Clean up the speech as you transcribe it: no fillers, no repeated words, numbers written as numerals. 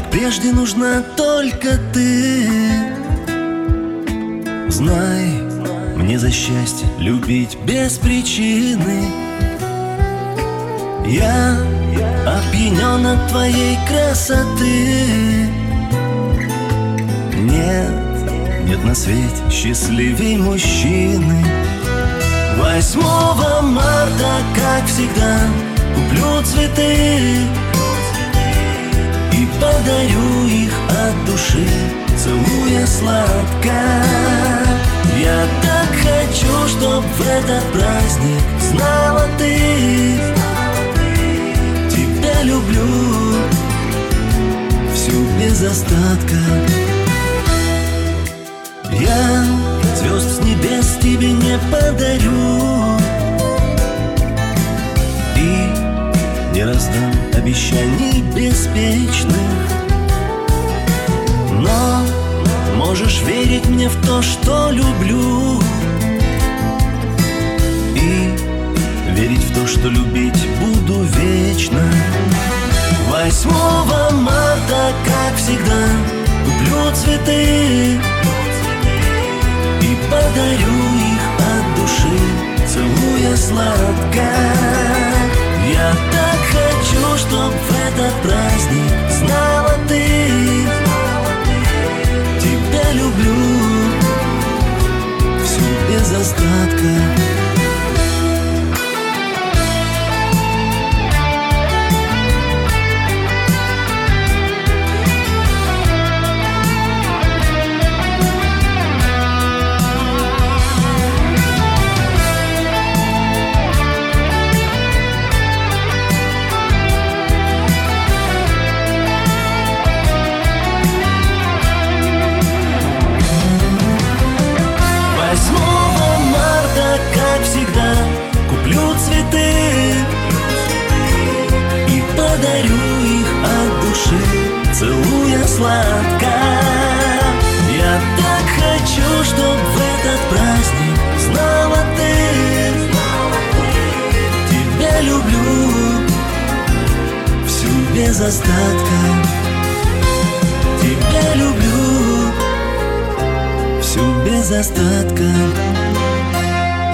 как прежде нужна только ты. Знай, мне за счастье любить без причины. Я опьянен от твоей красоты. Нет на свете счастливей мужчины. 8 марта, как всегда, куплю цветы и подарю их от души, целуя сладко. Я так хочу, чтоб в этот праздник знала ты: тебя люблю всю без остатка. Я звезд с небес тебе не подарю и не раздам обещаний беспечных, но можешь верить мне в то, что люблю, и верить в то, что любить буду вечно. 8 марта, как всегда, куплю цветы и подарю их от души, целуя сладко. Я так хочу, чтоб в этот праздник знала ты: тебя люблю всю без остатка. Куплю цветы и подарю их от души, целуя сладко. Я так хочу, чтоб в этот праздник знала ты: тебя люблю всю без остатка. Тебя люблю всю без остатка.